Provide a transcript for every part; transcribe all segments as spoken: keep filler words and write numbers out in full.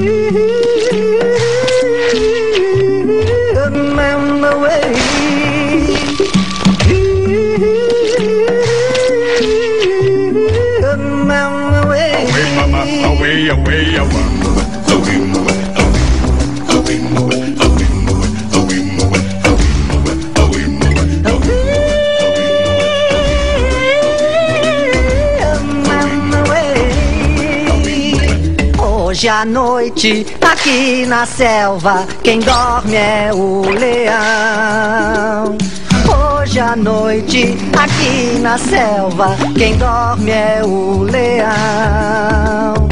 Away, away, away. Hoje à noite, aqui na selva, quem dorme é o leão. Hoje à noite, aqui na selva, quem dorme é o leão.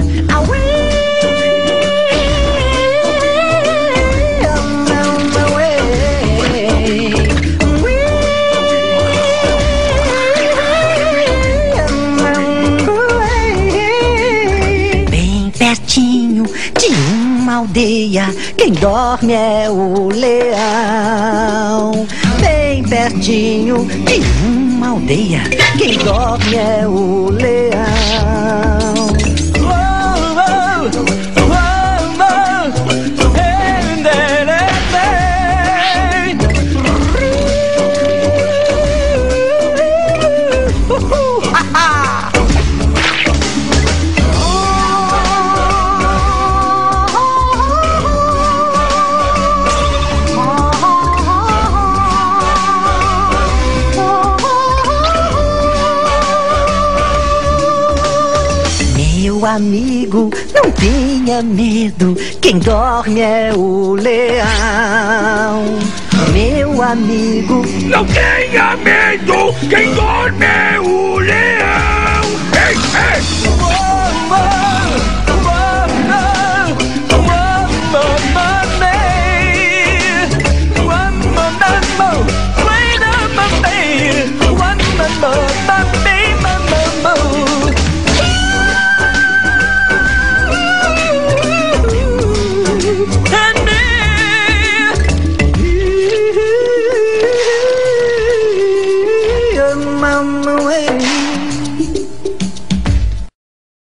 Pertinho de uma aldeia, quem dorme é o leão. Bem pertinho de uma aldeia, quem dorme é o leão. Meu amigo, não tenha medo, quem dorme é o leão. Meu amigo, não tenha medo, quem dorme é o leão. Ei, ei!